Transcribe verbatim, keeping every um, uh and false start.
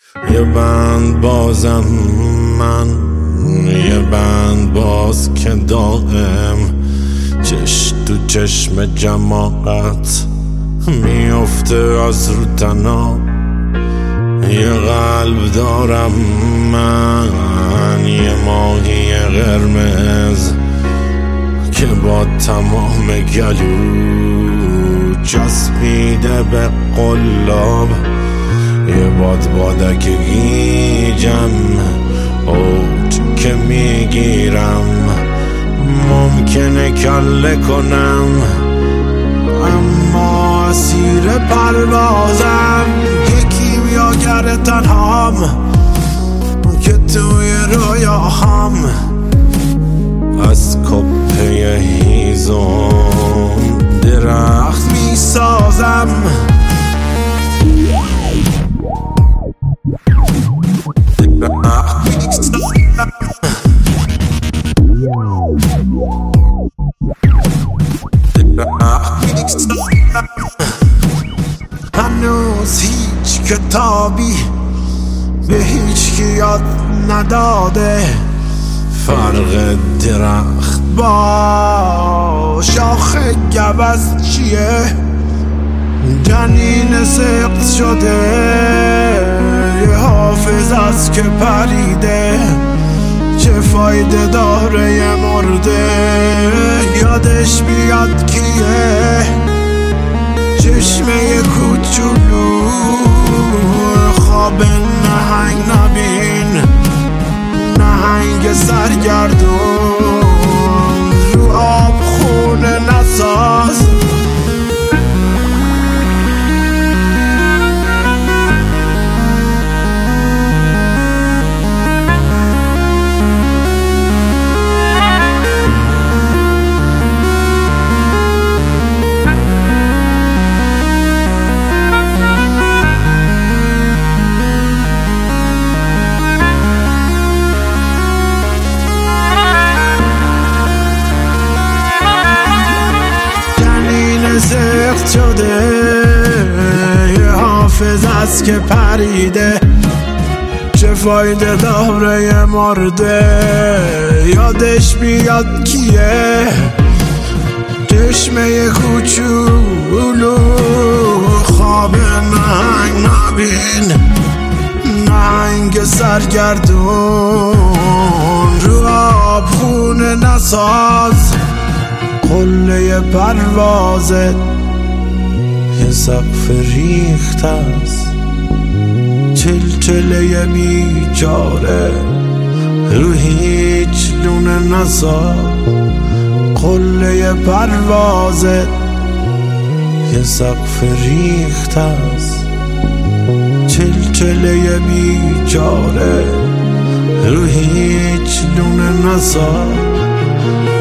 یه بند بازم من، یه بند باز که دائم چش تو چشم جماعت میفته از رو تنها. یه قلب دارم من، یه ماهی قرمز که با تمام گلو چسبیده به قلاب. یه باد بادک گیجم اوج که میگیرم، ممکنه کله کنم اما اسیر پروازم. یکی میاگر تنهام که توی رویاهام از کپه هیزم درخت میسازم. هنوز هیچ کتابی به هیچ کی یاد نداده فرق درخت با شاخ گوز چیه. جنین سقط شده یه حافظ است که پریده، چه فایده داره یه مرده یادش بیاد کیه. چشمه کوچولو خواب نهنگ نبین، نهنگ سرگردون رو آب خونه نساز. سخت شده یه حافظ است که پریده، چه فایده داره یه مرده یادش بیاد کیه. چشمه کوچولو خواب نهنگ نبین، نهنگ سرگردون رو آب خونه نساز. قله پروازت یه سقف ریخت است، چلچله بیچاره رو هیچ لونه نساز. قله پروازت یه سقف ریخت است، چلچله بیچاره رو هیچ لونه نساز.